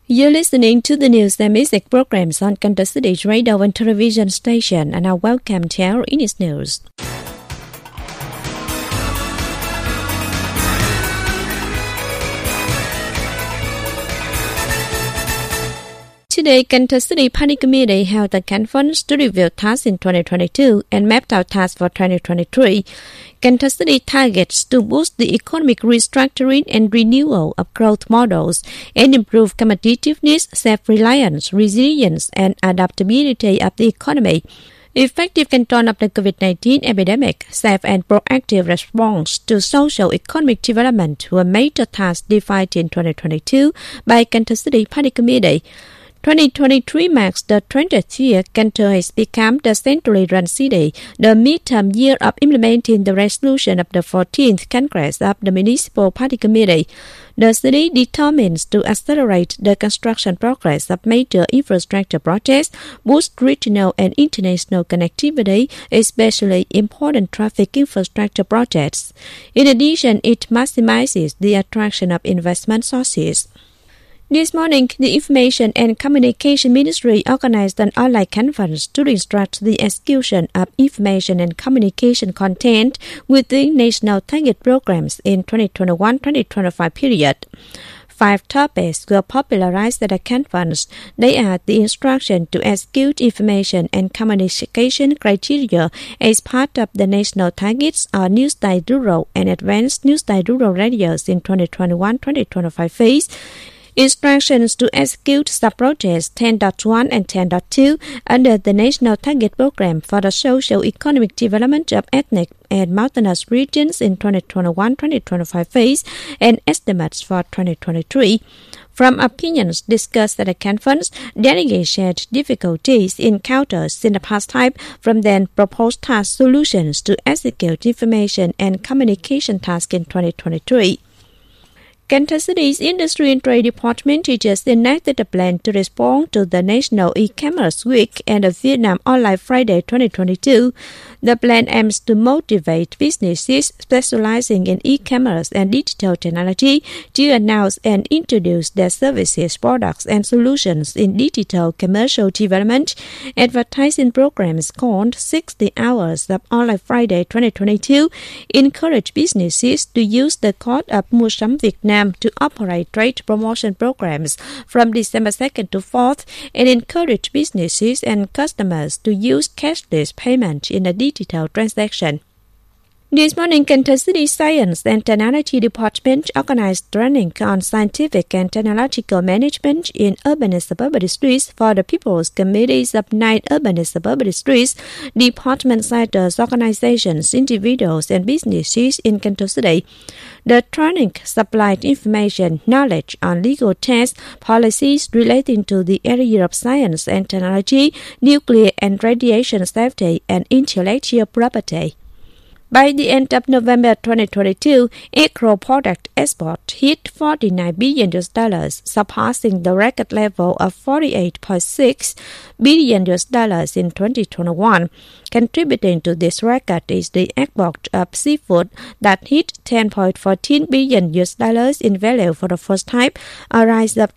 You're listening to the news and music programs on Kansas City radio and television station, and now welcome to our English news. Today, Kansas City Planning Committee held a conference to review tasks in 2022 and mapped out tasks for 2023. Kansas City targets to boost the economic restructuring and renewal of growth models and improve competitiveness, self-reliance, resilience, and adaptability of the economy. Effective control of the COVID-19 epidemic, safe and proactive response to social-economic development were major tasks defined in 2022 by Kansas City Planning Committee. 2023 marks the 20th year Kansas has become the centrally run city, the midterm year of implementing the resolution of the 14th Congress of the Municipal Party Committee. The city determines to accelerate the construction progress of major infrastructure projects, boost regional and international connectivity, especially important traffic infrastructure projects. In addition, it maximizes the attraction of investment sources. This morning, the Information and Communication Ministry organized an online conference to instruct the execution of information and communication content within national target programs in 2021-2025 period. 5 topics were popularized at the conference. They are the instruction to execute information and communication criteria as part of the national targets on New Style Rural and Advanced New Style Rural radios in 2021-2025 phase, instructions to execute sub-projects 10.1 and 10.2 under the National Target Program for the Socio-Economic Development of Ethnic and Mountainous Regions in 2021-2025 phase, and estimates for 2023. From opinions discussed at the conference, delegates shared difficulties encountered in the past time from then proposed task solutions to execute information and communication tasks in 2023. Kansas City's Industry and Trade Department just enacted a plan to respond to the National E-Commerce Week and the Vietnam Online Friday 2022. The plan aims to motivate businesses specializing in e-commerce and digital technology to announce and introduce their services, products, and solutions in digital commercial development. Advertising programs called 60 Hours of Online Friday 2022 encourage businesses to use the code of Mua Sắm Việt Nam to operate trade promotion programs from December 2nd to 4th and encourage businesses and customers to use cashless payment in a digital transaction. This morning, Kansas City Science and Technology Department organized training on scientific and technological management in urban and suburban districts for the People's Committees of 9 urban and suburban districts. Department centers organizations, individuals, and businesses in Kansas City. The training supplied information, knowledge on legal tests, policies relating to the area of science and technology, nuclear and radiation safety, and intellectual property. By the end of November 2022, agro-product export hit $49 billion, surpassing the record level of $48.6 billion in 2021. Contributing to this record is the export of seafood that hit $10.14 billion in value for the first time, a rise of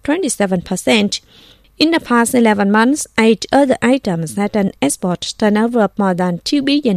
27%. In the past 11 months, 8 other items had an export turnover of more than $2 billion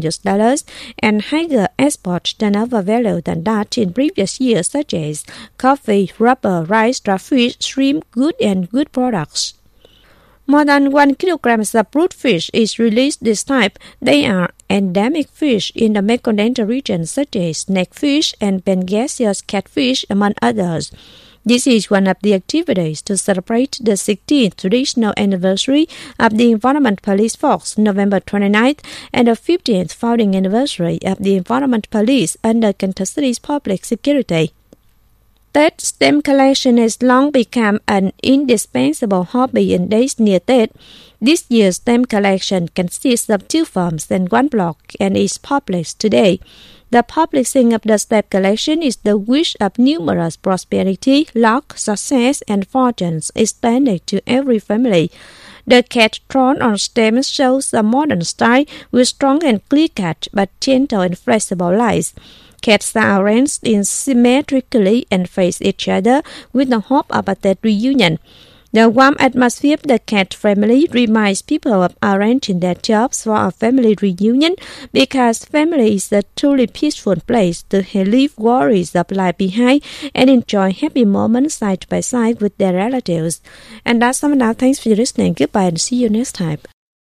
and higher export turnover value than that in previous years, such as coffee, rubber, rice, dry fish, shrimp, good and good products. More than 1 kilogram of brood fish is released this type. They are endemic fish in the Mekong Delta region, such as snakefish and Pangasius catfish, among others. This is one of the activities to celebrate the 16th traditional anniversary of the Environment Police Force, November 29th, and the 15th founding anniversary of the Environment Police under Kansas City's public security. Tet stamp collection has long become an indispensable hobby in days near Tet. This year's stamp collection consists of 2 forms and 1 block and is published today. The publishing of the stamp collection is the wish of numerous prosperity, luck, success, and fortunes extended to every family. The cat drawn on stamps shows a modern style with strong and clear-cut but gentle and flexible lines. Cats are arranged in symmetrically and face each other with the hope of a Tet reunion. The warm atmosphere of the Cat family reminds people of arranging their jobs for a family reunion because family is a truly peaceful place to leave worries of life behind and enjoy happy moments side by side with their relatives. And that's all now. Thanks for listening. Goodbye and see you next time.